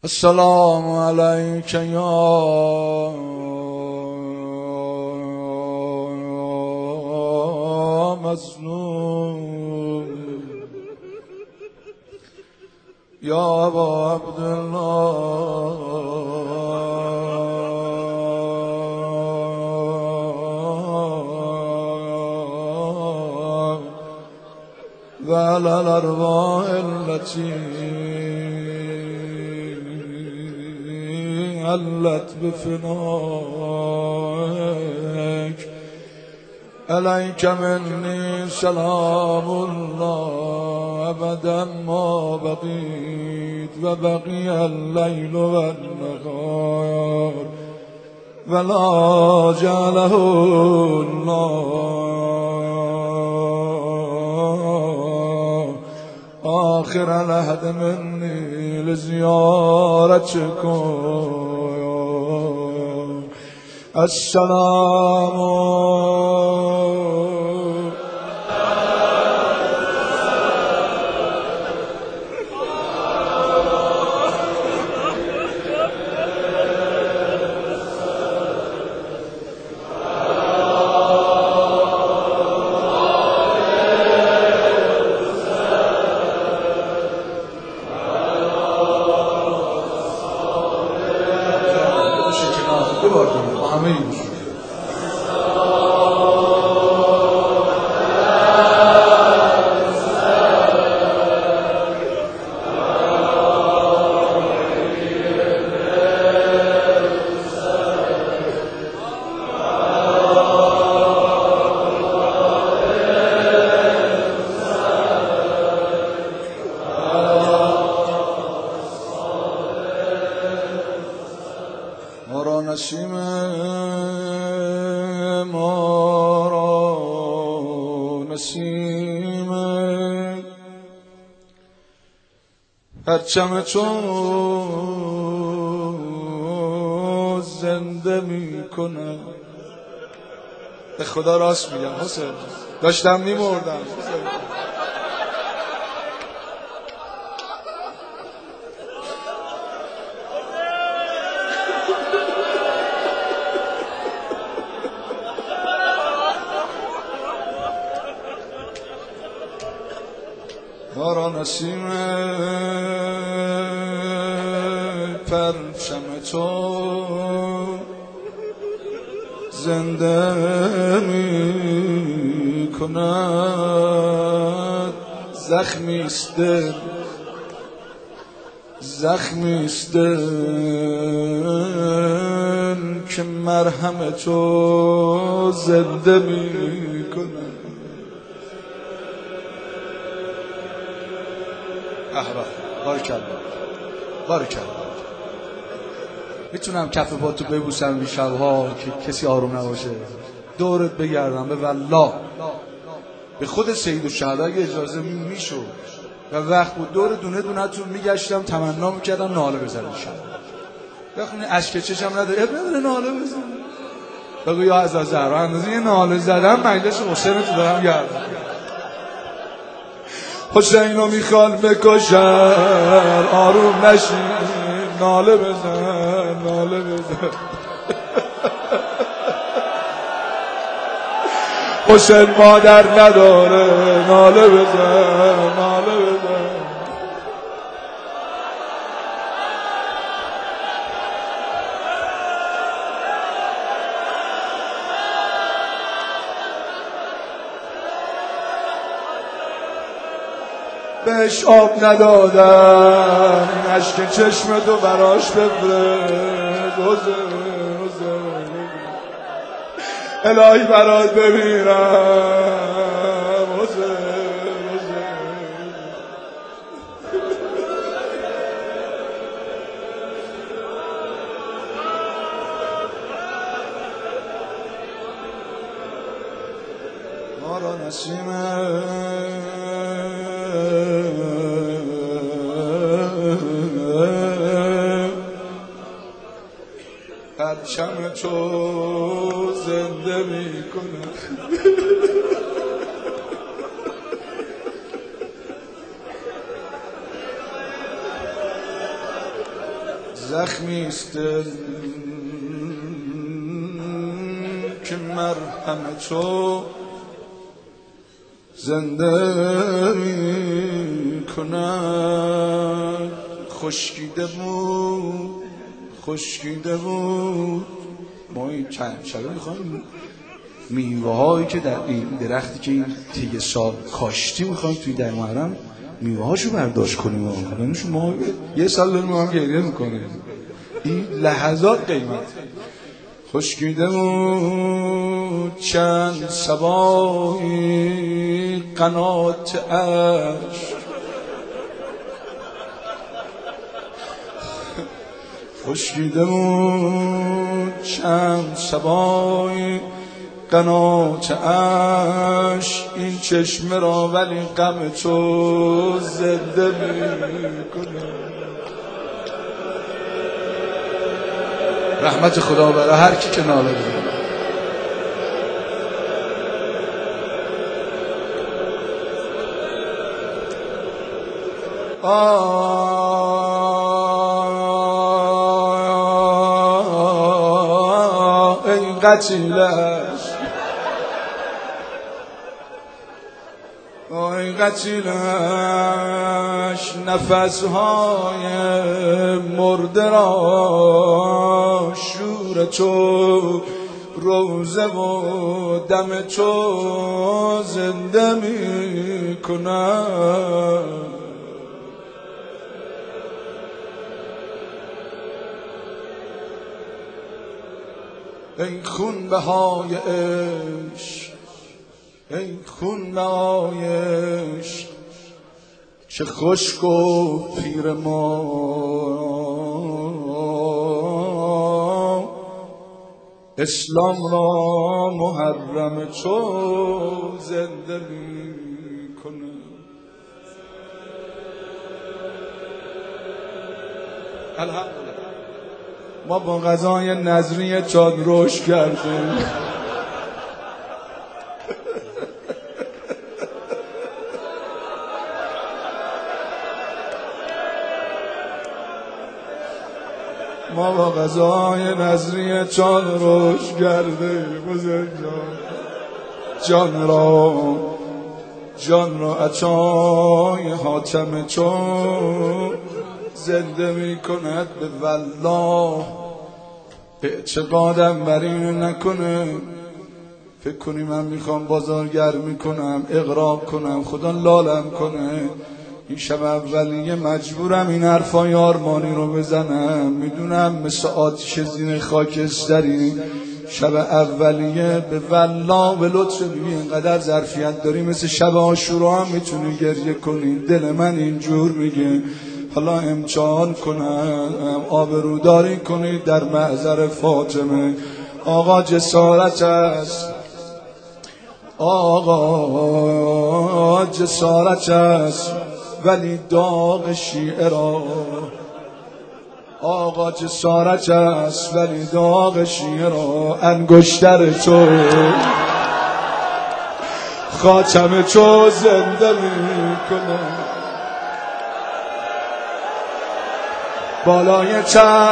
السلام علیک یا مظلوم یا ابا عبدالله و علی الارواح التي علت بفنائك عليك مني سلام الله أبدا ما بقيت وبقي الليل والنهار ولا جعله الله آخر العهد مني لزيارتكم السلام پرچم تو زنده میکنم. به خدا راست میگم حسین، داشتم میمردم. مارا نسیم پرچم تو زنده می کند. زخمیست دل، زخمیست دل که مرهم تو زنده می کند. بارکالله بارکالله. میتونم کف پاتو ببوسم این شبها که کسی آروم نباشه، دورت بگردم به والله به خود سید الشهدا اگه اجازه میشد و وقت بود دور دونه دونتون میگشتم تمنا میکردم ناله بزنم شب بخونه اشک چشم نداره ابن ناله بزن بگو یا عزیز زهرا اندازه یه ناله زدم مجلس حسین تو دارم گردم. حسین رو میخوان بکشن آروم نشین ناله بزن ناله بزن. حسین مادر نداره ناله بزن ناله بزن. بهش آب ندادن این عشق چشم تو براش بفرست حسین الهی برات بمیرم حسین مارا نسیمه پرچم تو زنده میکنه. زخمی است دل که مرهم تو زنده می کند. خشکیده بود ما این چند شبه میخوایم میوه هایی که در این درختی که این طی سال کاشتی میخوایم توی در محرم میوه هاشو برداشت کنیم ما یه سال داریم ما هم گریه میکنیم. این لحظات قیمت. خشکیده بود چند صبایی قنات عشق، خشکیده بود چند صبایی قنات عشق. این چشمه را ولی غم تو زنده میکنه. رحمت خدا برای هر کی که ناله بده. این قتیلش این قتیلش نفسهای مرده را شور تو روزه و دم تو زنده می کند. ای خون بهای عشق، ای خون بهای عشق، چه خشک و پیر ما اسلام را محرم تو زنده می کنه. الحمدلله ما با غذای نظری چاد روش کردیم. ما با غذای نظری چاد روش کردیم. جان را عطای حاتم چون زنده می کند. به والله اعتقادم بر این نکنه فکر کنی من میخوام بازارگرمی کنم اغراق کنم خدا لالم کنه. این شب اولیه مجبورم این حرفای آرمانی رو بزنم. میدونم مثل آتش زین خاکستری شب اولیه به والله به لطف بی اینقدر ظرفیت داری مثل شب عاشورا هم میتونی گریه کنی. دل من اینجور میگه حالا امتحان کنم آبروداری کنید در محضر فاطمه. آقا جسارت است، آقا جسارت است ولی داغ شیعه را. آقا جسارت است ولی داغ شیعه را. انگشتر تو خاتم تو زنده می کنه. بالای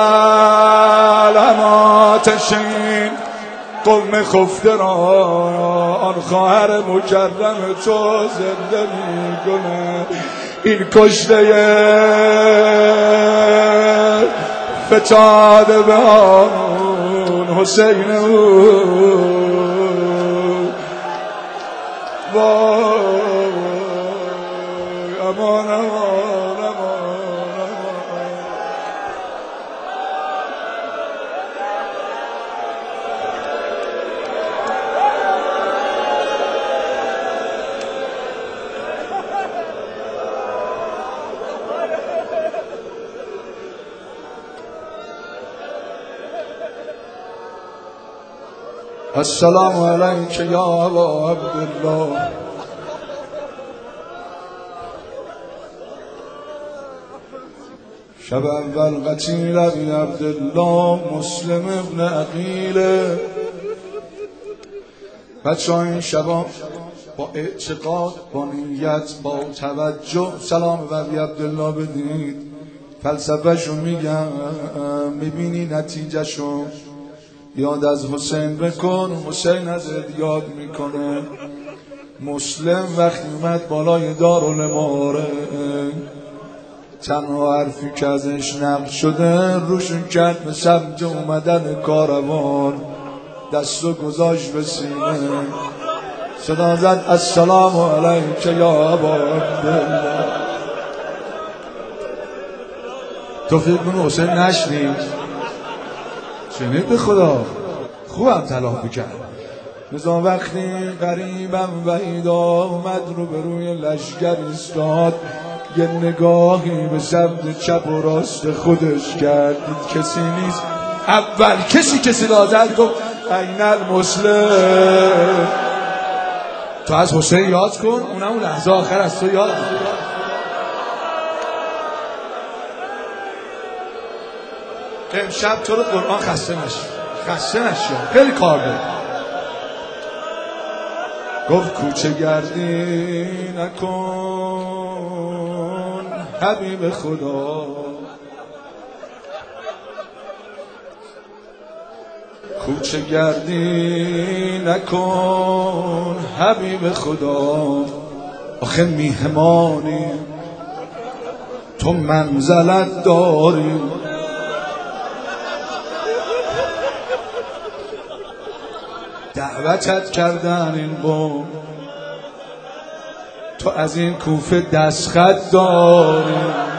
علامات شین قوم خفته را آن خواهر مکرم تو زنده می کنه. این کشته فتاده به آن حسین وای امان امان امان. السلام علیک یا ابا عبدالله. شب اول قتیل ابی عبدالله مسلم ابن عقیله. بچه ها این شبا با اعتقاد با نیت با توجه سلام به ابی عبدالله بدید. فلسفه‌شو میگم میبینی نتیجه‌شو. یاد از حسین بکن، حسین ازت یاد میکنه. مسلم وقتی اومد بالای دارالاماره، تنها حرفی که ازش نقل شده روشون کرد به سمت اومدن کاروان. دستو گذاشت به سینه، صدا زد السلام علیک یا ابا عبدالله. تو فکر کنی حسین نشنید؟ شنید به خدا، خوبم تلاف بکرد. نظام وقتی قریبم وحید آمد رو به روی لشگر ایستاد، یه نگاهی به سمت چپ و راست خودش کرد، دید کسی نیست. اول کسی صدا زد گفت این المسلم. تو از حسین یاد کن، اونم اون لحظه آخر از تو یاد کن. امشب تو رو قرآن خسته نشی خیلی کار داره. گفت کوچه گردی نکن حبیب خدا، کوچه گردی نکن حبیب خدا. آخه میهمانی تو منزلت داری، دعوتت کردن این قوم، تو از این کوفه دستخط داری.